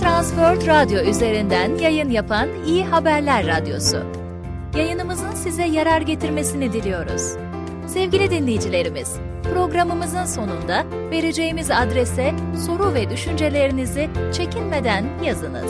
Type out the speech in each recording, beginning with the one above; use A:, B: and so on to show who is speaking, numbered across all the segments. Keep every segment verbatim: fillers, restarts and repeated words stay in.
A: Transworld Radyo üzerinden yayın yapan İyi Haberler Radyosu. Yayınımızın size yarar getirmesini diliyoruz. Sevgili dinleyicilerimiz, programımızın sonunda vereceğimiz adrese soru ve düşüncelerinizi çekinmeden yazınız.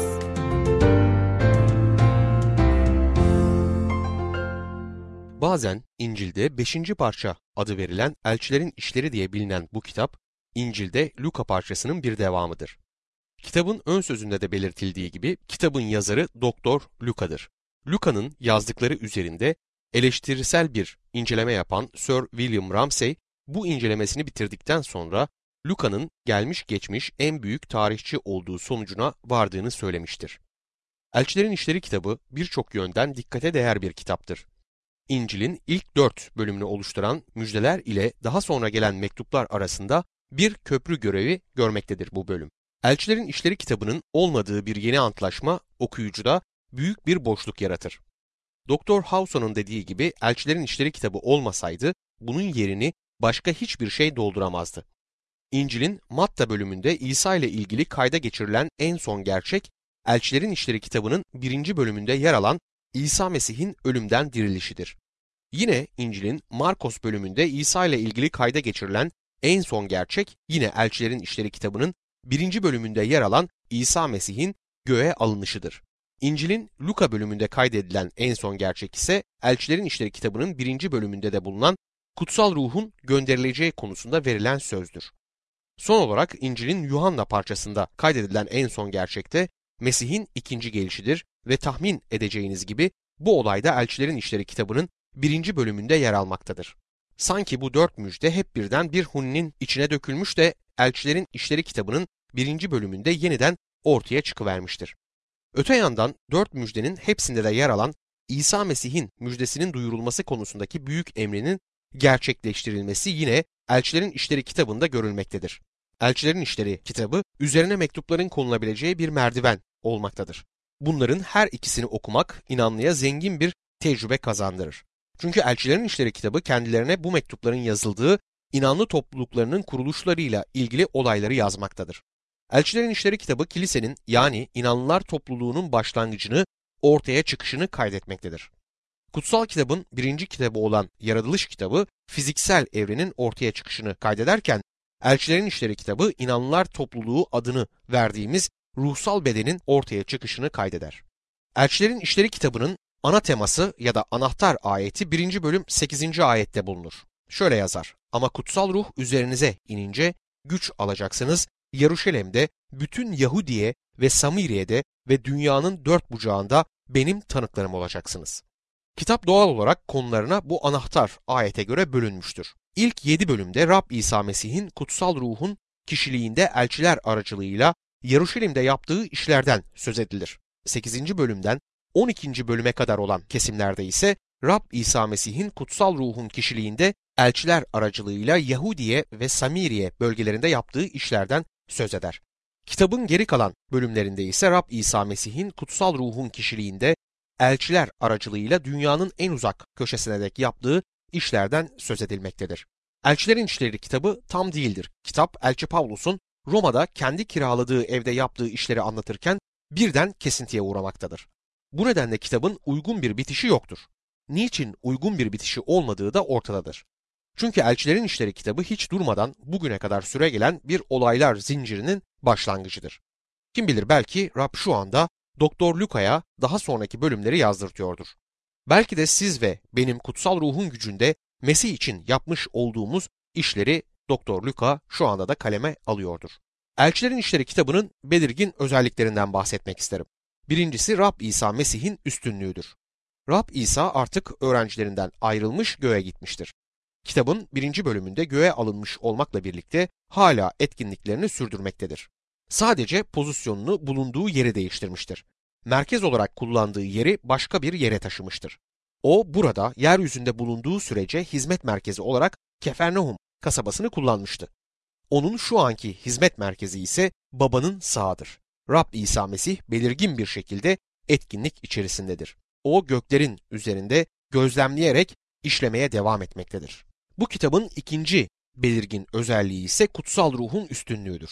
B: Bazen İncil'de beşinci parça adı verilen Elçilerin İşleri diye bilinen bu kitap, İncil'de Luka parçasının bir devamıdır. Kitabın ön sözünde de belirtildiği gibi kitabın yazarı Doktor Luka'dır. Luka'nın yazdıkları üzerinde eleştirisel bir inceleme yapan Sir William Ramsay, bu incelemesini bitirdikten sonra Luka'nın gelmiş geçmiş en büyük tarihçi olduğu sonucuna vardığını söylemiştir. Elçilerin İşleri kitabı birçok yönden dikkate değer bir kitaptır. İncil'in ilk dört bölümünü oluşturan müjdeler ile daha sonra gelen mektuplar arasında bir köprü görevi görmektedir bu bölüm. Elçilerin İşleri kitabının olmadığı bir yeni antlaşma okuyucuda büyük bir boşluk yaratır. Doktor Hawson'un dediği gibi Elçilerin İşleri kitabı olmasaydı bunun yerini başka hiçbir şey dolduramazdı. İncil'in Matta bölümünde İsa ile ilgili kayda geçirilen en son gerçek, Elçilerin İşleri kitabının birinci bölümünde yer alan İsa Mesih'in ölümden dirilişidir. Yine İncil'in Markos bölümünde İsa ile ilgili kayda geçirilen en son gerçek, yine Elçilerin İşleri kitabının birinci bölümünde yer alan İsa Mesih'in göğe alınışıdır. İncil'in Luka bölümünde kaydedilen en son gerçek ise Elçilerin İşleri kitabının birinci bölümünde de bulunan kutsal ruhun gönderileceği konusunda verilen sözdür. Son olarak İncil'in Yuhanna parçasında kaydedilen en son gerçekte Mesih'in ikinci gelişidir ve tahmin edeceğiniz gibi bu olayda Elçilerin İşleri kitabının birinci bölümünde yer almaktadır. Sanki bu dört müjde hep birden bir hunninin içine dökülmüş de Elçilerin İşleri kitabının birinci bölümünde yeniden ortaya çıkıvermiştir. Öte yandan dört müjdenin hepsinde de yer alan İsa Mesih'in müjdesinin duyurulması konusundaki büyük emrinin gerçekleştirilmesi yine Elçilerin İşleri kitabında görülmektedir. Elçilerin İşleri kitabı üzerine mektupların konulabileceği bir merdiven olmaktadır. Bunların her ikisini okumak inanlıya zengin bir tecrübe kazandırır. Çünkü Elçilerin İşleri kitabı kendilerine bu mektupların yazıldığı inanlı topluluklarının kuruluşlarıyla ilgili olayları yazmaktadır. Elçilerin İşleri kitabı kilisenin yani inanlılar topluluğunun başlangıcını, ortaya çıkışını kaydetmektedir. Kutsal kitabın birinci kitabı olan Yaratılış kitabı fiziksel evrenin ortaya çıkışını kaydederken Elçilerin İşleri kitabı inanlılar topluluğu adını verdiğimiz ruhsal bedenin ortaya çıkışını kaydeder. Elçilerin İşleri kitabının ana teması ya da anahtar ayeti birinci bölüm sekizinci ayette bulunur. Şöyle yazar: "Ama kutsal ruh üzerinize inince güç alacaksınız, Yeruşalim'de, bütün Yahudiye ve Samiriye'de ve dünyanın dört bucağında benim tanıklarım olacaksınız." Kitap doğal olarak konularına bu anahtar ayete göre bölünmüştür. İlk yedi bölümde Rab İsa Mesih'in kutsal ruhun kişiliğinde elçiler aracılığıyla Yeruşalim'de yaptığı işlerden söz edilir. sekizinci bölümden on ikinci bölüme kadar olan kesimlerde ise Rab İsa Mesih'in kutsal ruhun kişiliğinde elçiler aracılığıyla Yahudiye ve Samiriye bölgelerinde yaptığı işlerden söz eder. Kitabın geri kalan bölümlerinde ise Rab İsa Mesih'in kutsal ruhun kişiliğinde elçiler aracılığıyla dünyanın en uzak köşesine dek yaptığı işlerden söz edilmektedir. Elçilerin İşleri kitabı tam değildir. Kitap Elçi Pavlus'un Roma'da kendi kiraladığı evde yaptığı işleri anlatırken birden kesintiye uğramaktadır. Bu nedenle kitabın uygun bir bitişi yoktur. Niçin uygun bir bitişi olmadığı da ortadadır. Çünkü Elçilerin İşleri kitabı hiç durmadan bugüne kadar süregelen bir olaylar zincirinin başlangıcıdır. Kim bilir, belki Rab şu anda Doktor Luka'ya daha sonraki bölümleri yazdırtıyordur. Belki de siz ve benim kutsal ruhun gücünde Mesih için yapmış olduğumuz işleri Doktor Luka şu anda da kaleme alıyordur. Elçilerin İşleri kitabının belirgin özelliklerinden bahsetmek isterim. Birincisi Rab İsa Mesih'in üstünlüğüdür. Rab İsa artık öğrencilerinden ayrılmış, göğe gitmiştir. Kitabın birinci bölümünde göğe alınmış olmakla birlikte hala etkinliklerini sürdürmektedir. Sadece pozisyonunu, bulunduğu yeri değiştirmiştir. Merkez olarak kullandığı yeri başka bir yere taşımıştır. O burada yeryüzünde bulunduğu sürece hizmet merkezi olarak Kefernaum kasabasını kullanmıştı. Onun şu anki hizmet merkezi ise babanın sağıdır. Rab İsa Mesih belirgin bir şekilde etkinlik içerisindedir. O göklerin üzerinde gözlemleyerek işlemeye devam etmektedir. Bu kitabın ikinci belirgin özelliği ise kutsal ruhun üstünlüğüdür.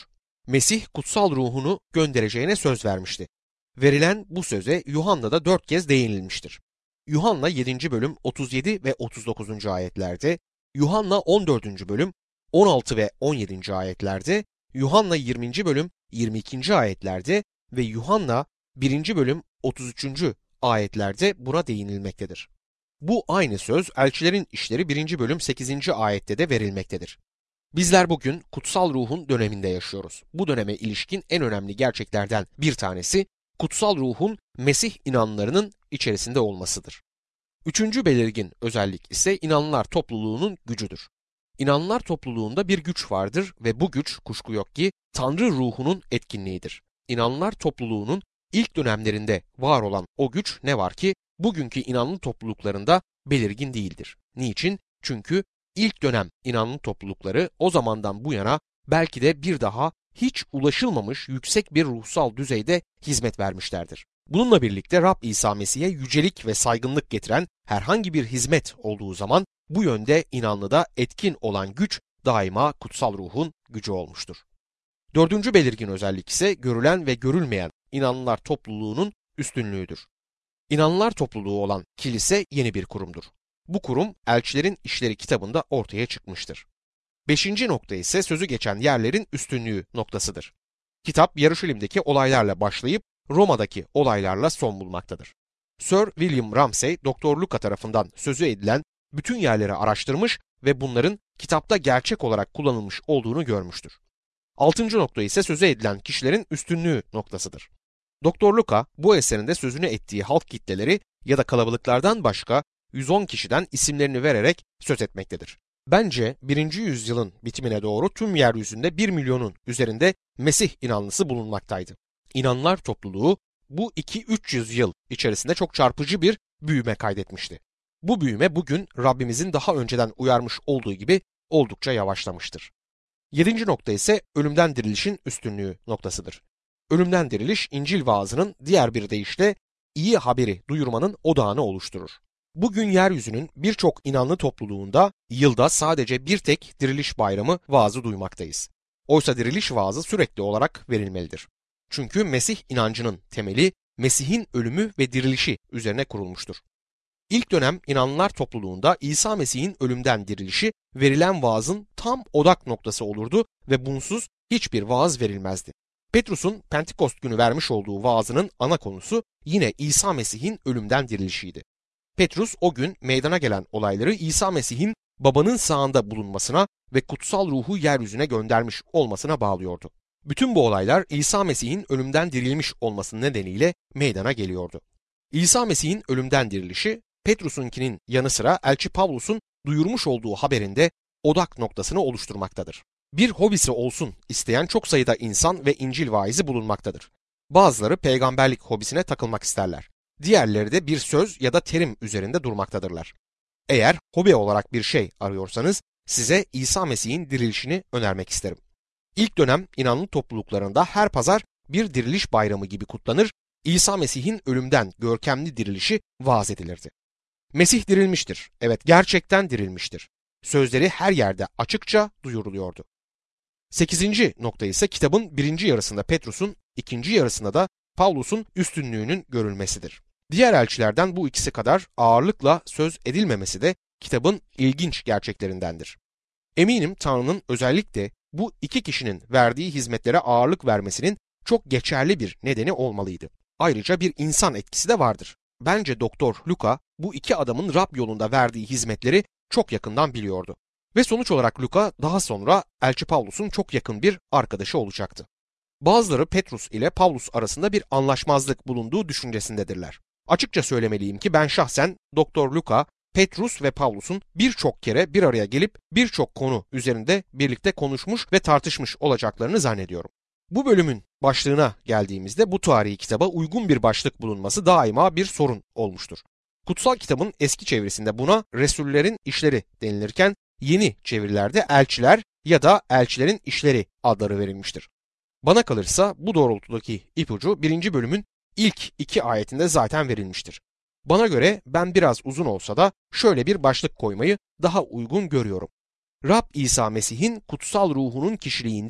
B: Mesih kutsal ruhunu göndereceğine söz vermişti. Verilen bu söze Yuhanna'da dört kez değinilmiştir. Yuhanna yedinci bölüm otuz yedi ve otuz dokuzuncu ayetlerde, Yuhanna on dördüncü bölüm on altı ve on yedinci ayetlerde, Yuhanna yirminci bölüm yirmi ikinci ayetlerde ve Yuhanna birinci bölüm otuz üçüncü ayetlerde buna değinilmektedir. Bu aynı söz Elçilerin İşleri birinci bölüm sekizinci ayette de verilmektedir. Bizler bugün kutsal ruhun döneminde yaşıyoruz. Bu döneme ilişkin en önemli gerçeklerden bir tanesi kutsal ruhun Mesih inanlarının içerisinde olmasıdır. Üçüncü belirgin özellik ise inanlılar topluluğunun gücüdür. İnanlılar topluluğunda bir güç vardır ve bu güç kuşku yok ki Tanrı ruhunun etkinliğidir. İnanlılar topluluğunun ilk dönemlerinde var olan o güç ne var ki bugünkü inanlı topluluklarında belirgin değildir. Niçin? Çünkü ilk dönem inanlı toplulukları o zamandan bu yana belki de bir daha hiç ulaşılmamış yüksek bir ruhsal düzeyde hizmet vermişlerdir. Bununla birlikte Rab İsa Mesih'e yücelik ve saygınlık getiren herhangi bir hizmet olduğu zaman bu yönde inanlıda etkin olan güç daima kutsal ruhun gücü olmuştur. Dördüncü belirgin özellik ise görülen ve görülmeyen inanlılar topluluğunun üstünlüğüdür. İnanlılar topluluğu olan kilise yeni bir kurumdur. Bu kurum Elçilerin İşleri kitabında ortaya çıkmıştır. Beşinci nokta ise sözü geçen yerlerin üstünlüğü noktasıdır. Kitap Yarışilim'deki olaylarla başlayıp Roma'daki olaylarla son bulmaktadır. Sir William Ramsay, Doktor Luka tarafından sözü edilen bütün yerleri araştırmış ve bunların kitapta gerçek olarak kullanılmış olduğunu görmüştür. Altıncı nokta ise sözü edilen kişilerin üstünlüğü noktasıdır. Doktor Luka bu eserinde sözünü ettiği halk kitleleri ya da kalabalıklardan başka yüz on kişiden isimlerini vererek söz etmektedir. Bence birinci yüzyılın bitimine doğru tüm yeryüzünde bir milyonun üzerinde Mesih inanlısı bulunmaktaydı. İnanlar topluluğu bu iki üç yüz yıl içerisinde çok çarpıcı bir büyüme kaydetmişti. Bu büyüme bugün Rabbimizin daha önceden uyarmış olduğu gibi oldukça yavaşlamıştır. Yedinci nokta ise ölümden dirilişin üstünlüğü noktasıdır. Ölümden diriliş İncil vaazının diğer bir deyişle iyi haberi duyurmanın odağını oluşturur. Bugün yeryüzünün birçok inanlı topluluğunda yılda sadece bir tek diriliş bayramı vaazı duymaktayız. Oysa diriliş vaazı sürekli olarak verilmelidir. Çünkü Mesih inancının temeli Mesih'in ölümü ve dirilişi üzerine kurulmuştur. İlk dönem inanlılar topluluğunda İsa Mesih'in ölümden dirilişi verilen vaazın tam odak noktası olurdu ve bunsuz hiçbir vaaz verilmezdi. Petrus'un Pentekost günü vermiş olduğu vaazının ana konusu yine İsa Mesih'in ölümden dirilişiydi. Petrus o gün meydana gelen olayları İsa Mesih'in Baba'nın sağında bulunmasına ve kutsal ruhu yeryüzüne göndermiş olmasına bağlıyordu. Bütün bu olaylar İsa Mesih'in ölümden dirilmiş olması nedeniyle meydana geliyordu. İsa Mesih'in ölümden dirilişi Petrus'unkinin yanı sıra Elçi Pavlus'un duyurmuş olduğu haberinde odak noktasını oluşturmaktadır. Bir hobisi olsun isteyen çok sayıda insan ve İncil vaizi bulunmaktadır. Bazıları peygamberlik hobisine takılmak isterler. Diğerleri de bir söz ya da terim üzerinde durmaktadırlar. Eğer hobi olarak bir şey arıyorsanız size İsa Mesih'in dirilişini önermek isterim. İlk dönem inanlı topluluklarında her pazar bir diriliş bayramı gibi kutlanır, İsa Mesih'in ölümden görkemli dirilişi vaaz edilirdi. Mesih dirilmiştir. Evet, gerçekten dirilmiştir. Sözleri her yerde açıkça duyuruluyordu. Sekizinci nokta ise kitabın birinci yarısında Petrus'un, ikinci yarısında da Pavlus'un üstünlüğünün görülmesidir. Diğer elçilerden bu ikisi kadar ağırlıkla söz edilmemesi de kitabın ilginç gerçeklerindendir. Eminim Tanrı'nın özellikle bu iki kişinin verdiği hizmetlere ağırlık vermesinin çok geçerli bir nedeni olmalıydı. Ayrıca bir insan etkisi de vardır. Bence Doktor Luka bu iki adamın Rab yolunda verdiği hizmetleri çok yakından biliyordu. Ve sonuç olarak Luka daha sonra Elçi Pavlus'un çok yakın bir arkadaşı olacaktı. Bazıları Petrus ile Pavlus arasında bir anlaşmazlık bulunduğu düşüncesindedirler. Açıkça söylemeliyim ki ben şahsen Doktor Luka, Petrus ve Pavlus'un birçok kere bir araya gelip birçok konu üzerinde birlikte konuşmuş ve tartışmış olacaklarını zannediyorum. Bu bölümün başlığına geldiğimizde bu tarihi kitaba uygun bir başlık bulunması daima bir sorun olmuştur. Kutsal kitabın eski çevirisinde buna Resullerin işleri denilirken yeni çevirilerde elçiler ya da elçilerin işleri adları verilmiştir. Bana kalırsa bu doğrultudaki ipucu birinci bölümün ilk iki ayetinde zaten verilmiştir. Bana göre ben biraz uzun olsa da şöyle bir başlık koymayı daha uygun görüyorum. Rab İsa Mesih'in kutsal ruhunun kişiliğinde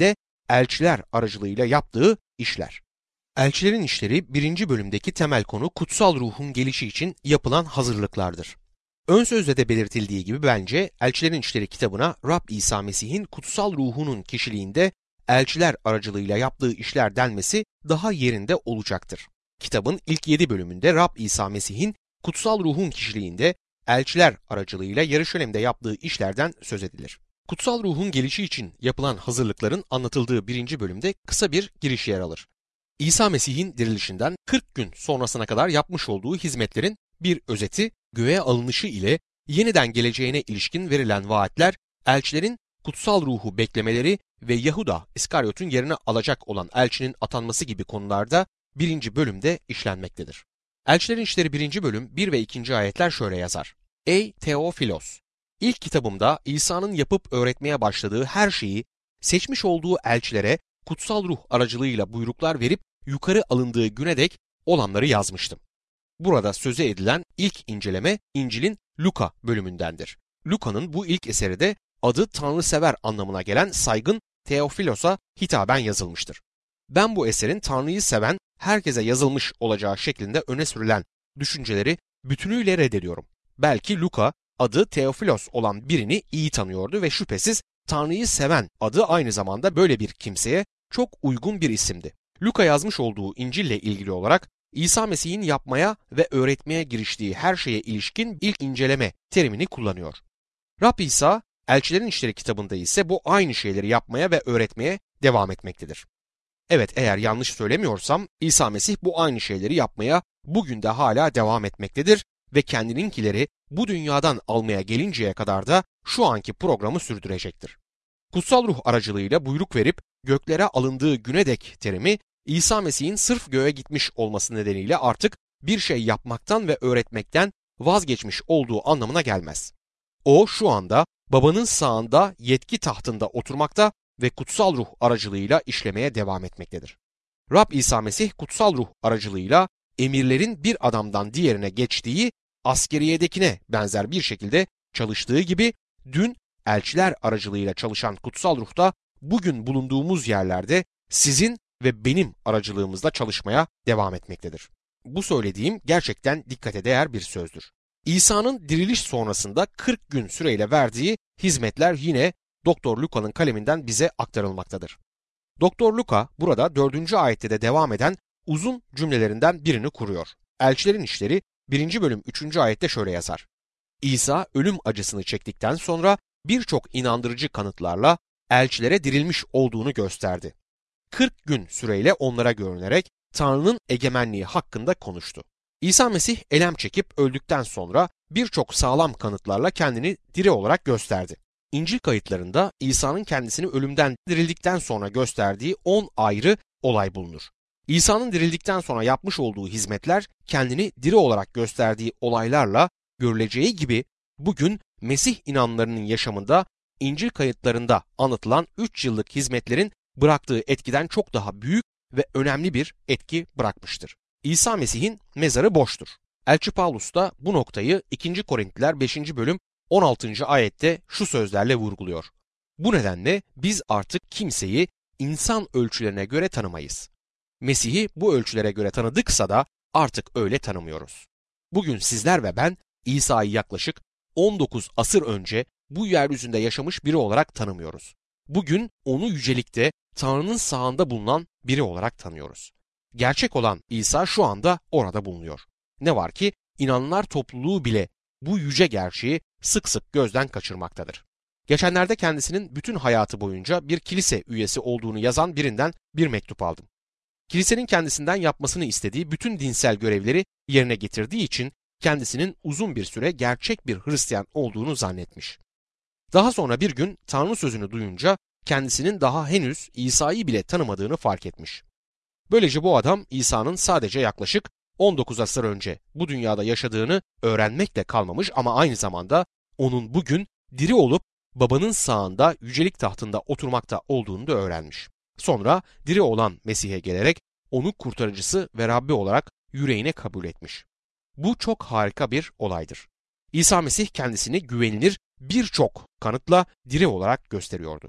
B: elçiler aracılığıyla yaptığı işler. Elçilerin işleri birinci bölümdeki temel konu kutsal ruhun gelişi için yapılan hazırlıklardır. Ön sözde de belirtildiği gibi bence Elçilerin İşleri kitabına Rab İsa Mesih'in kutsal ruhunun kişiliğinde elçiler aracılığıyla yaptığı işler denmesi daha yerinde olacaktır. Kitabın ilk yedi bölümünde Rab İsa Mesih'in kutsal ruhun kişiliğinde elçiler aracılığıyla Yeruşalim'de yaptığı işlerden söz edilir. Kutsal ruhun gelişi için yapılan hazırlıkların anlatıldığı birinci bölümde kısa bir giriş yer alır. İsa Mesih'in dirilişinden kırk gün sonrasına kadar yapmış olduğu hizmetlerin bir özeti, göğe alınışı ile yeniden geleceğine ilişkin verilen vaatler, elçilerin kutsal ruhu beklemeleri ve Yahuda İskaryot'un yerine alacak olan elçinin atanması gibi konularda birinci bölümde işlenmektedir. Elçilerin İşleri birinci bölüm bir ve ikinci ayetler şöyle yazar. Ey Teofilos! İlk kitabımda İsa'nın yapıp öğretmeye başladığı her şeyi seçmiş olduğu elçilere kutsal ruh aracılığıyla buyruklar verip yukarı alındığı güne dek olanları yazmıştım. Burada söze edilen ilk inceleme İncil'in Luka bölümündendir. Luka'nın bu ilk eseri de adı Tanrısever anlamına gelen saygın Teofilos'a hitaben yazılmıştır. Ben bu eserin Tanrı'yı seven herkese yazılmış olacağı şeklinde öne sürülen düşünceleri bütünüyle reddediyorum. Belki Luka adı Teofilos olan birini iyi tanıyordu ve şüphesiz Tanrı'yı seven adı aynı zamanda böyle bir kimseye çok uygun bir isimdi. Luka yazmış olduğu İncil'le ilgili olarak İsa Mesih'in yapmaya ve öğretmeye giriştiği her şeye ilişkin ilk inceleme terimini kullanıyor. Rab İsa, Elçilerin İşleri kitabında ise bu aynı şeyleri yapmaya ve öğretmeye devam etmektedir. Evet, eğer yanlış söylemiyorsam İsa Mesih bu aynı şeyleri yapmaya bugün de hala devam etmektedir ve kendininkileri bu dünyadan almaya gelinceye kadar da şu anki programı sürdürecektir. Kutsal ruh aracılığıyla buyruk verip göklere alındığı güne dek terimi İsa Mesih'in sırf göğe gitmiş olması nedeniyle artık bir şey yapmaktan ve öğretmekten vazgeçmiş olduğu anlamına gelmez. O şu anda Baba'nın sağında yetki tahtında oturmakta ve kutsal ruh aracılığıyla işlemeye devam etmektedir. Rab İsa Mesih kutsal ruh aracılığıyla emirlerin bir adamdan diğerine geçtiği askeriyedekine benzer bir şekilde çalıştığı gibi dün elçiler aracılığıyla çalışan kutsal ruh da bugün bulunduğumuz yerlerde sizin ve benim aracılığımızla çalışmaya devam etmektedir. Bu söylediğim gerçekten dikkate değer bir sözdür. İsa'nın diriliş sonrasında kırk gün süreyle verdiği hizmetler yine Doktor Luka'nın kaleminden bize aktarılmaktadır. Doktor Luka burada dördüncü ayette de devam eden uzun cümlelerinden birini kuruyor. Elçilerin İşleri birinci bölüm üçüncü ayette şöyle yazar. İsa ölüm acısını çektikten sonra birçok inandırıcı kanıtlarla elçilere dirilmiş olduğunu gösterdi. kırk gün süreyle onlara görünerek Tanrı'nın egemenliği hakkında konuştu. İsa Mesih elem çekip öldükten sonra birçok sağlam kanıtlarla kendini diri olarak gösterdi. İncil kayıtlarında İsa'nın kendisini ölümden dirildikten sonra gösterdiği on ayrı olay bulunur. İsa'nın dirildikten sonra yapmış olduğu hizmetler kendini diri olarak gösterdiği olaylarla görüleceği gibi bugün Mesih inanlarının yaşamında İncil kayıtlarında anlatılan üç yıllık hizmetlerin bıraktığı etkiden çok daha büyük ve önemli bir etki bırakmıştır. İsa Mesih'in mezarı boştur. Elçi Pavlus da bu noktayı ikinci Korintliler beşinci bölüm on altıncı ayette şu sözlerle vurguluyor. Bu nedenle biz artık kimseyi insan ölçülerine göre tanımayız. Mesih'i bu ölçülere göre tanıdıksa da artık öyle tanımıyoruz. Bugün sizler ve ben İsa'yı yaklaşık on dokuz asır önce bu yeryüzünde yaşamış biri olarak tanımıyoruz. Bugün onu yücelikte Tanrı'nın sağında bulunan biri olarak tanıyoruz. Gerçek olan İsa şu anda orada bulunuyor. Ne var ki inananlar topluluğu bile bu yüce gerçeği sık sık gözden kaçırmaktadır. Geçenlerde kendisinin bütün hayatı boyunca bir kilise üyesi olduğunu yazan birinden bir mektup aldım. Kilisenin kendisinden yapmasını istediği bütün dinsel görevleri yerine getirdiği için kendisinin uzun bir süre gerçek bir Hristiyan olduğunu zannetmiş. Daha sonra bir gün Tanrı sözünü duyunca kendisinin daha henüz İsa'yı bile tanımadığını fark etmiş. Böylece bu adam İsa'nın sadece yaklaşık on dokuz asır önce bu dünyada yaşadığını öğrenmekle kalmamış ama aynı zamanda onun bugün diri olup Baba'nın sağında yücelik tahtında oturmakta olduğunu da öğrenmiş. Sonra diri olan Mesih'e gelerek onu kurtarıcısı ve Rabbi olarak yüreğine kabul etmiş. Bu çok harika bir olaydır. İsa Mesih kendisini güvenilir birçok kanıtla diri olarak gösteriyordu.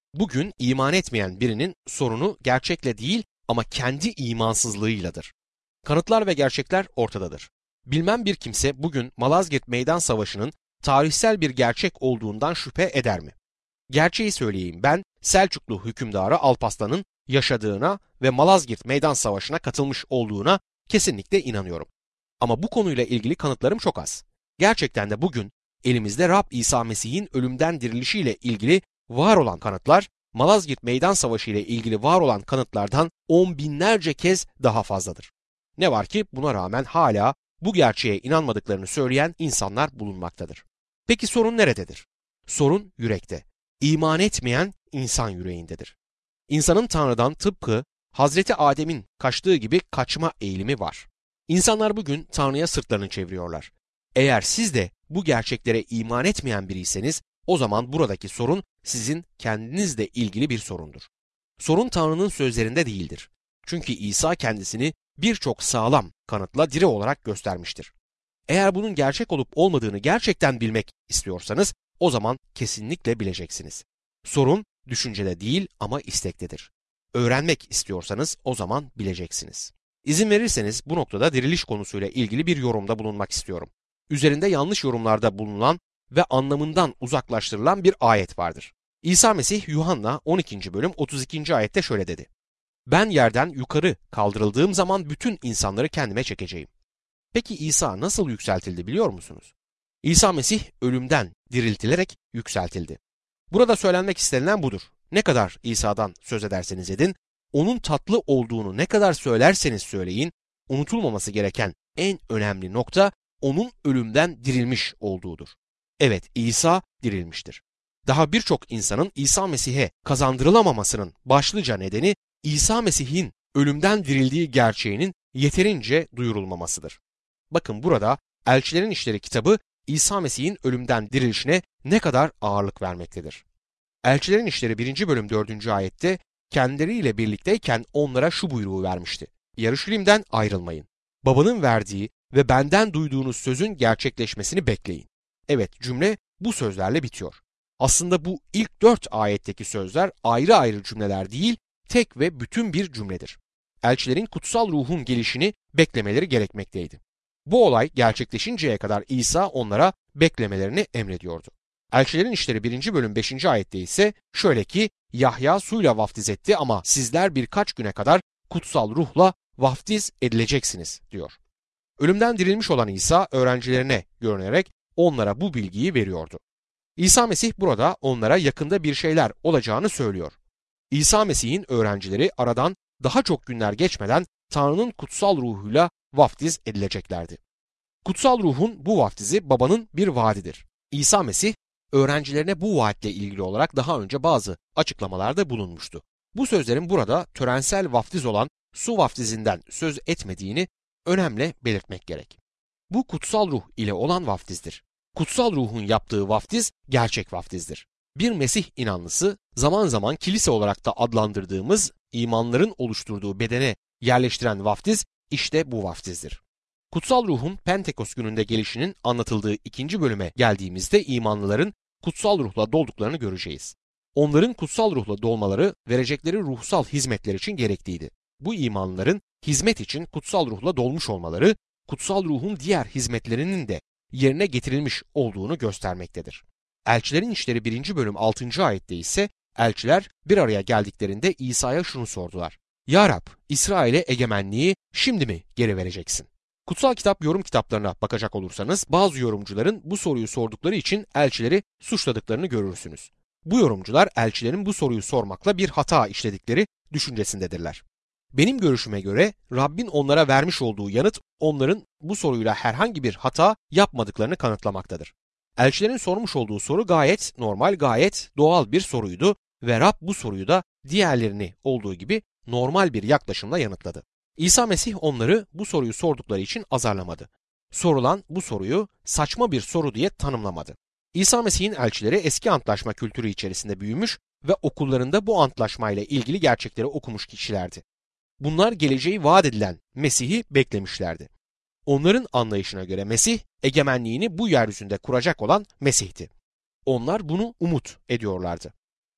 B: Bugün iman etmeyen birinin sorunu gerçekle değil ama kendi imansızlığıyladır. Kanıtlar ve gerçekler ortadadır. Bilmem bir kimse bugün Malazgirt Meydan Savaşı'nın tarihsel bir gerçek olduğundan şüphe eder mi? Gerçeği söyleyeyim, ben Selçuklu hükümdarı Alparslan'ın yaşadığına ve Malazgirt Meydan Savaşı'na katılmış olduğuna kesinlikle inanıyorum. Ama bu konuyla ilgili kanıtlarım çok az. Gerçekten de bugün elimizde Rab İsa Mesih'in ölümden dirilişiyle ilgili var olan kanıtlar, Malazgirt Meydan Savaşı ile ilgili var olan kanıtlardan on binlerce kez daha fazladır. Ne var ki buna rağmen hala bu gerçeğe inanmadıklarını söyleyen insanlar bulunmaktadır. Peki sorun nerededir? Sorun yürekte. İman etmeyen insan yüreğindedir. İnsanın Tanrı'dan tıpkı Hazreti Adem'in kaçtığı gibi kaçma eğilimi var. İnsanlar bugün Tanrı'ya sırtlarını çeviriyorlar. Eğer siz de bu gerçeklere iman etmeyen biriyseniz, o zaman buradaki sorun sizin kendinizle ilgili bir sorundur. Sorun Tanrı'nın sözlerinde değildir. Çünkü İsa kendisini birçok sağlam kanıtla diri olarak göstermiştir. Eğer bunun gerçek olup olmadığını gerçekten bilmek istiyorsanız, o zaman kesinlikle bileceksiniz. Sorun düşüncede değil ama istektedir. Öğrenmek istiyorsanız o zaman bileceksiniz. İzin verirseniz bu noktada diriliş konusuyla ilgili bir yorumda bulunmak istiyorum. Üzerinde yanlış yorumlarda bulunan ve anlamından uzaklaştırılan bir ayet vardır. İsa Mesih Yuhanna on ikinci bölüm otuz ikinci ayette şöyle dedi: "Ben yerden yukarı kaldırıldığım zaman bütün insanları kendime çekeceğim." Peki İsa nasıl yükseltildi biliyor musunuz? İsa Mesih ölümden diriltilerek yükseltildi. Burada söylenmek istenilen budur. Ne kadar İsa'dan söz ederseniz edin, onun tatlı olduğunu ne kadar söylerseniz söyleyin, unutulmaması gereken en önemli nokta onun ölümden dirilmiş olduğudur. Evet, İsa dirilmiştir. Daha birçok insanın İsa Mesih'e kazandırılamamasının başlıca nedeni İsa Mesih'in ölümden dirildiği gerçeğinin yeterince duyurulmamasıdır. Bakın burada Elçilerin İşleri kitabı İsa Mesih'in ölümden dirilişine ne kadar ağırlık vermektedir. Elçilerin İşleri birinci bölüm dördüncü ayette kendileriyle birlikteyken onlara şu buyruğu vermişti: "Yarışilim'den ayrılmayın. Babanın verdiği ve benden duyduğunuz sözün gerçekleşmesini bekleyin." Evet, cümle bu sözlerle bitiyor. Aslında bu ilk dört ayetteki sözler ayrı ayrı cümleler değil, tek ve bütün bir cümledir. Elçilerin kutsal ruhun gelişini beklemeleri gerekmekteydi. Bu olay gerçekleşinceye kadar İsa onlara beklemelerini emrediyordu. Elçilerin İşleri birinci bölüm beşinci ayette ise şöyle ki, "Yahya suyla vaftiz etti ama sizler birkaç güne kadar kutsal ruhla vaftiz edileceksiniz," diyor. Ölümden dirilmiş olan İsa öğrencilerine görünerek onlara bu bilgiyi veriyordu. İsa Mesih burada onlara yakında bir şeyler olacağını söylüyor. İsa Mesih'in öğrencileri aradan daha çok günler geçmeden Tanrı'nın kutsal ruhuyla vaftiz edileceklerdi. Kutsal ruhun bu vaftizi babanın bir vaadidir. İsa Mesih öğrencilerine bu vaatle ilgili olarak daha önce bazı açıklamalarda bulunmuştu. Bu sözlerin burada törensel vaftiz olan su vaftizinden söz etmediğini önemli belirtmek gerek. Bu kutsal ruh ile olan vaftizdir. Kutsal ruhun yaptığı vaftiz gerçek vaftizdir. Bir Mesih inanlısı zaman zaman kilise olarak da adlandırdığımız imanların oluşturduğu bedene yerleştiren vaftiz işte bu vaftizdir. Kutsal ruhun Pentekos gününde gelişinin anlatıldığı ikinci bölüme geldiğimizde imanlıların kutsal ruhla dolduklarını göreceğiz. Onların kutsal ruhla dolmaları verecekleri ruhsal hizmetler için gerekliydi. Bu imanlıların hizmet için kutsal ruhla dolmuş olmaları, kutsal ruhun diğer hizmetlerinin de yerine getirilmiş olduğunu göstermektedir. Elçilerin İşleri birinci bölüm altıncı ayette ise elçiler bir araya geldiklerinde İsa'ya şunu sordular: "Ya Rab, İsrail'e egemenliği şimdi mi geri vereceksin?" Kutsal kitap yorum kitaplarına bakacak olursanız bazı yorumcuların bu soruyu sordukları için elçileri suçladıklarını görürsünüz. Bu yorumcular elçilerin bu soruyu sormakla bir hata işledikleri düşüncesindedirler. Benim görüşüme göre Rabbin onlara vermiş olduğu yanıt onların bu soruyla herhangi bir hata yapmadıklarını kanıtlamaktadır. Elçilerin sormuş olduğu soru gayet normal, gayet doğal bir soruydu ve Rab bu soruyu da diğerlerini olduğu gibi normal bir yaklaşımla yanıtladı. İsa Mesih onları bu soruyu sordukları için azarlamadı. Sorulan bu soruyu saçma bir soru diye tanımlamadı. İsa Mesih'in elçileri eski antlaşma kültürü içerisinde büyümüş ve okullarında bu antlaşmayla ilgili gerçekleri okumuş kişilerdi. Bunlar geleceği vaat edilen Mesih'i beklemişlerdi. Onların anlayışına göre Mesih, egemenliğini bu yeryüzünde kuracak olan Mesih'ti. Onlar bunu umut ediyorlardı.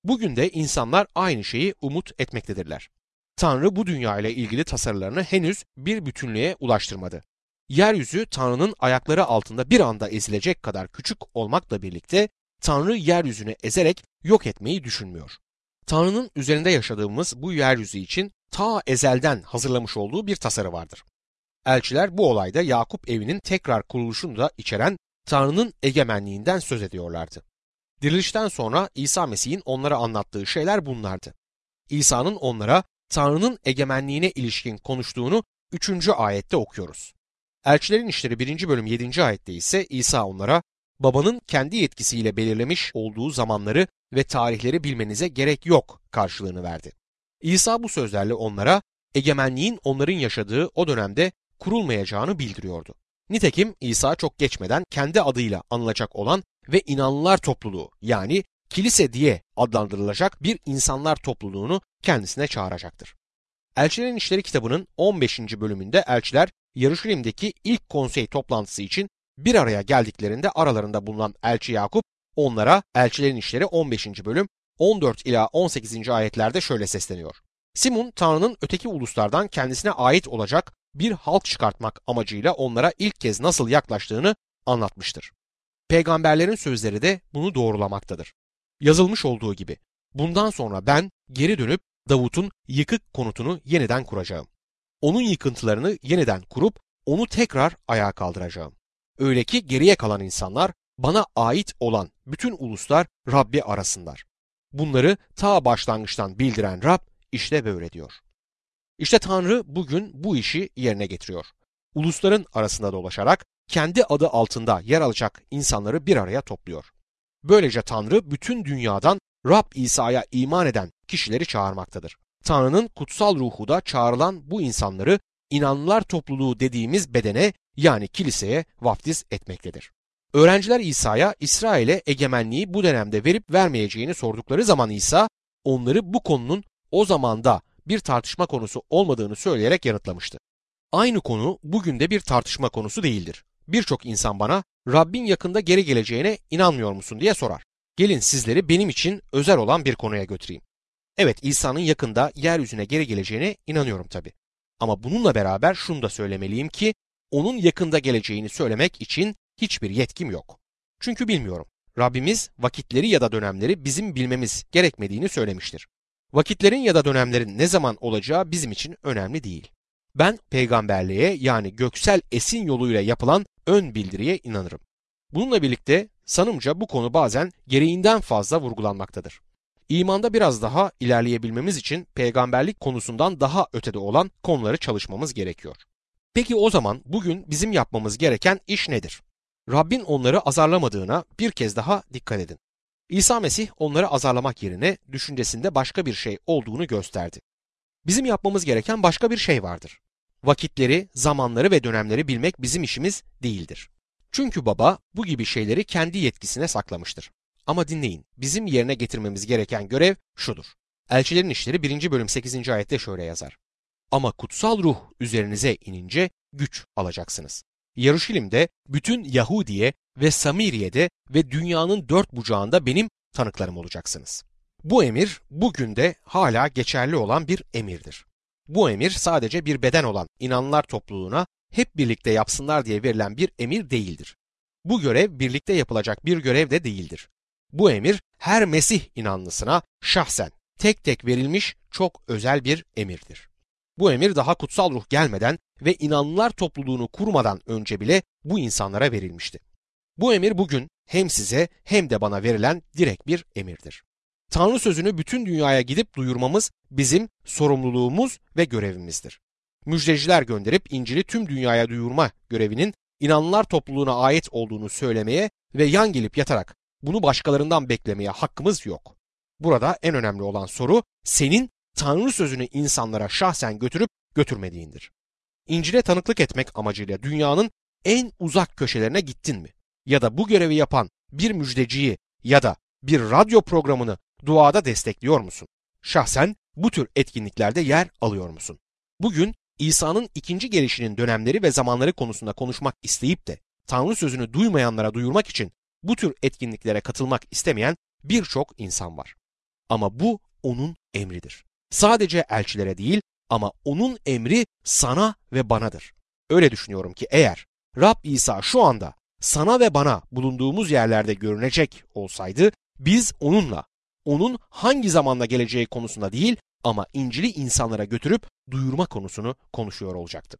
B: Bugün de insanlar aynı şeyi umut etmektedirler. Tanrı bu dünya ile ilgili tasarılarını henüz bir bütünlüğe ulaştırmadı. Yeryüzü Tanrı'nın ayakları altında bir anda ezilecek kadar küçük olmakla birlikte Tanrı yeryüzünü ezerek yok etmeyi düşünmüyor. Tanrı'nın üzerinde yaşadığımız bu yeryüzü için ta ezelden hazırlamış olduğu bir tasarı vardır. Elçiler bu olayda Yakup evinin tekrar kuruluşunu da içeren Tanrı'nın egemenliğinden söz ediyorlardı. Dirilişten sonra İsa Mesih'in onlara anlattığı şeyler bunlardı. İsa'nın onlara Tanrı'nın egemenliğine ilişkin konuştuğunu üçüncü ayette okuyoruz. Elçilerin İşleri birinci bölüm yedinci ayette ise İsa onlara babanın kendi yetkisiyle belirlemiş olduğu zamanları ve tarihleri bilmenize gerek yok karşılığını verdi. İsa bu sözlerle onlara egemenliğin onların yaşadığı o dönemde kurulmayacağını bildiriyordu. Nitekim İsa çok geçmeden kendi adıyla anılacak olan ve inanlılar topluluğu yani kilise diye adlandırılacak bir insanlar topluluğunu kendisine çağıracaktır. Elçilerin İşleri kitabının on beşinci bölümünde elçiler Yarışilim'deki ilk konsey toplantısı için bir araya geldiklerinde aralarında bulunan elçi Yakup onlara Elçilerin İşleri on beşinci bölüm on dört ila on sekizinci ayetlerde şöyle sesleniyor. Simon Tanrı'nın öteki uluslardan kendisine ait olacak bir halk çıkartmak amacıyla onlara ilk kez nasıl yaklaştığını anlatmıştır. Peygamberlerin sözleri de bunu doğrulamaktadır. Yazılmış olduğu gibi bundan sonra ben geri dönüp Davut'un yıkık konutunu yeniden kuracağım. Onun yıkıntılarını yeniden kurup onu tekrar ayağa kaldıracağım. Öyle ki geriye kalan insanlar bana ait olan bütün uluslar Rabbi arasınlar. Bunları ta başlangıçtan bildiren Rab işte böyle diyor. İşte Tanrı bugün bu işi yerine getiriyor. Ulusların arasında dolaşarak kendi adı altında yer alacak insanları bir araya topluyor. Böylece Tanrı bütün dünyadan Rab İsa'ya iman eden kişileri çağırmaktadır. Tanrı'nın kutsal ruhu da çağrılan bu insanları inanlılar topluluğu dediğimiz bedene yani kiliseye vaftiz etmektedir. Öğrenciler İsa'ya İsrail'e egemenliği bu dönemde verip vermeyeceğini sordukları zaman İsa onları bu konunun o zamanda bir tartışma konusu olmadığını söyleyerek yanıtlamıştı. Aynı konu bugün de bir tartışma konusu değildir. Birçok insan bana Rabbin yakında geri geleceğine inanmıyor musun diye sorar. Gelin sizleri benim için özel olan bir konuya götüreyim. Evet, İsa'nın yakında yeryüzüne geri geleceğine inanıyorum tabii. Ama bununla beraber şunu da söylemeliyim ki onun yakında geleceğini söylemek için hiçbir yetkim yok. Çünkü bilmiyorum. Rabbimiz vakitleri ya da dönemleri bizim bilmemiz gerekmediğini söylemiştir. Vakitlerin ya da dönemlerin ne zaman olacağı bizim için önemli değil. Ben peygamberliğe yani göksel esin yoluyla yapılan ön bildiriye inanırım. Bununla birlikte sanımca bu konu bazen gereğinden fazla vurgulanmaktadır. İmanda biraz daha ilerleyebilmemiz için peygamberlik konusundan daha ötede olan konuları çalışmamız gerekiyor. Peki o zaman bugün bizim yapmamız gereken iş nedir? Rabbin onları azarlamadığına bir kez daha dikkat edin. İsa Mesih onları azarlamak yerine düşüncesinde başka bir şey olduğunu gösterdi. Bizim yapmamız gereken başka bir şey vardır. Vakitleri, zamanları ve dönemleri bilmek bizim işimiz değildir. Çünkü Baba bu gibi şeyleri kendi yetkisine saklamıştır. Ama dinleyin, bizim yerine getirmemiz gereken görev şudur. Elçilerin İşleri birinci bölüm sekizinci ayette şöyle yazar. Ama kutsal ruh üzerinize inince güç alacaksınız. Yarışilim'de, bütün Yahudiye ve Samiriye'de ve dünyanın dört bucağında benim tanıklarım olacaksınız. Bu emir bugün de hala geçerli olan bir emirdir. Bu emir sadece bir beden olan inanlılar topluluğuna hep birlikte yapsınlar diye verilen bir emir değildir. Bu görev birlikte yapılacak bir görev de değildir. Bu emir her Mesih inanlısına şahsen tek tek verilmiş çok özel bir emirdir. Bu emir daha kutsal ruh gelmeden ve inanlılar topluluğunu kurmadan önce bile bu insanlara verilmişti. Bu emir bugün hem size hem de bana verilen direkt bir emirdir. Tanrı sözünü bütün dünyaya gidip duyurmamız bizim sorumluluğumuz ve görevimizdir. Müjdeciler gönderip İncil'i tüm dünyaya duyurma görevinin inanlılar topluluğuna ait olduğunu söylemeye ve yan gelip yatarak bunu başkalarından beklemeye hakkımız yok. Burada en önemli olan soru senin Tanrı sözünü insanlara şahsen götürüp götürmediğindir. İncil'e tanıklık etmek amacıyla dünyanın en uzak köşelerine gittin mi? Ya da bu görevi yapan bir müjdeciyi ya da bir radyo programını duada destekliyor musun? Şahsen bu tür etkinliklerde yer alıyor musun? Bugün İsa'nın ikinci gelişinin dönemleri ve zamanları konusunda konuşmak isteyip de Tanrı sözünü duymayanlara duyurmak için bu tür etkinliklere katılmak istemeyen birçok insan var. Ama bu onun emridir. Sadece elçilere değil ama onun emri sana ve banadır. Öyle düşünüyorum ki eğer Rab İsa şu anda sana ve bana bulunduğumuz yerlerde görünecek olsaydı biz onunla, onun hangi zamanda geleceği konusunda değil ama İncil'i insanlara götürüp duyurma konusunu konuşuyor olacaktık.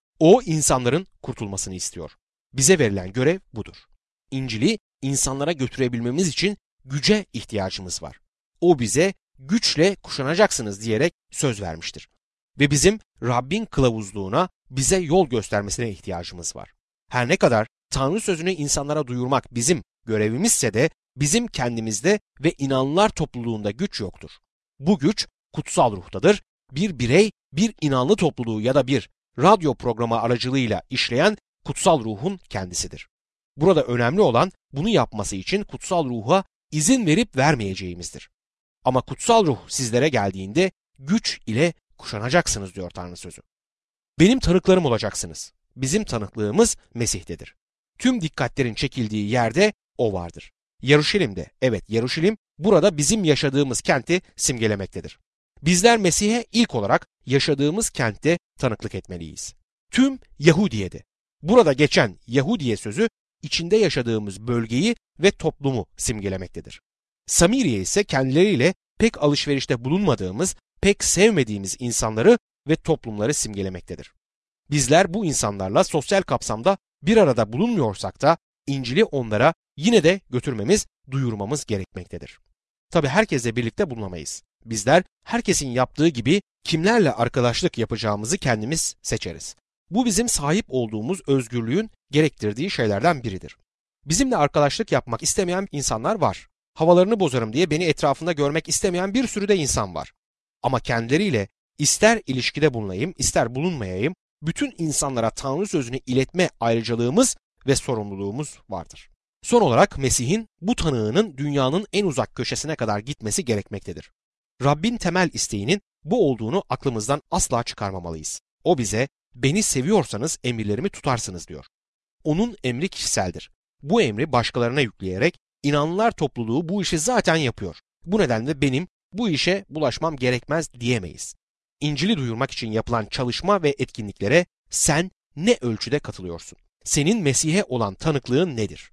B: O insanların kurtulmasını istiyor. Bize verilen görev budur. İncil'i insanlara götürebilmemiz için güce ihtiyacımız var. O bize güçle kuşanacaksınız diyerek söz vermiştir. Ve bizim Rabbin kılavuzluğuna, bize yol göstermesine ihtiyacımız var. Her ne kadar Tanrı sözünü insanlara duyurmak bizim görevimizse de bizim kendimizde ve inanlılar topluluğunda güç yoktur. Bu güç kutsal ruhtadır. Bir birey, bir inanlı topluluğu ya da bir radyo programı aracılığıyla işleyen kutsal ruhun kendisidir. Burada önemli olan bunu yapması için kutsal ruha izin verip vermeyeceğimizdir. Ama kutsal ruh sizlere geldiğinde güç ile kuşanacaksınız diyor Tanrı sözü. Benim tanıklarım olacaksınız. Bizim tanıklığımız Mesih'tedir. Tüm dikkatlerin çekildiği yerde o vardır. Yeruşalim'de, evet Yeruşalim burada bizim yaşadığımız kenti simgelemektedir. Bizler Mesih'e ilk olarak yaşadığımız kentte tanıklık etmeliyiz. Tüm Yahudiye'de. Burada geçen Yahudiye sözü içinde yaşadığımız bölgeyi ve toplumu simgelemektedir. Samiriye ise kendileriyle pek alışverişte bulunmadığımız, pek sevmediğimiz insanları ve toplumları simgelemektedir. Bizler bu insanlarla sosyal kapsamda bir arada bulunmuyorsak da İncil'i onlara yine de götürmemiz, duyurmamız gerekmektedir. Tabi herkesle birlikte bulunamayız. Bizler herkesin yaptığı gibi kimlerle arkadaşlık yapacağımızı kendimiz seçeriz. Bu bizim sahip olduğumuz özgürlüğün gerektirdiği şeylerden biridir. Bizimle arkadaşlık yapmak istemeyen insanlar var. Havalarını bozarım diye beni etrafında görmek istemeyen bir sürü de insan var. Ama kendileriyle ister ilişkide bulunayım, ister bulunmayayım, bütün insanlara Tanrı sözünü iletme ayrıcalığımız ve sorumluluğumuz vardır. Son olarak Mesih'in bu tanığının dünyanın en uzak köşesine kadar gitmesi gerekmektedir. Rabbin temel isteğinin bu olduğunu aklımızdan asla çıkarmamalıyız. O bize, beni seviyorsanız emirlerimi tutarsınız diyor. Onun emri kişiseldir. Bu emri başkalarına yükleyerek inanlılar topluluğu bu işi zaten yapıyor. Bu nedenle benim bu işe bulaşmam gerekmez diyemeyiz. İncil'i duyurmak için yapılan çalışma ve etkinliklere sen ne ölçüde katılıyorsun? Senin Mesih'e olan tanıklığın nedir?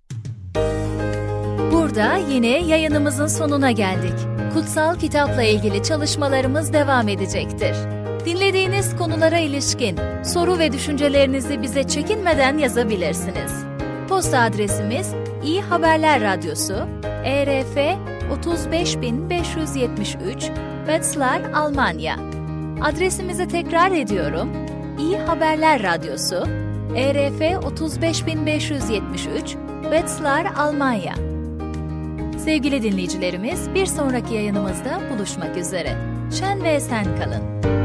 A: Burada yine yayınımızın sonuna geldik. Kutsal kitapla ilgili çalışmalarımız devam edecektir. Dinlediğiniz konulara ilişkin soru ve düşüncelerinizi bize çekinmeden yazabilirsiniz. Posta adresimiz İyi Haberler Radyosu, E R F otuz beş bin beş yüz yetmiş üç, Wetzlar, Almanya. Adresimizi tekrar ediyorum. İyi Haberler Radyosu, E R F otuz beş bin beş yüz yetmiş üç, Wetzlar, Almanya. Sevgili dinleyicilerimiz, bir sonraki yayınımızda buluşmak üzere. Şen ve esen kalın.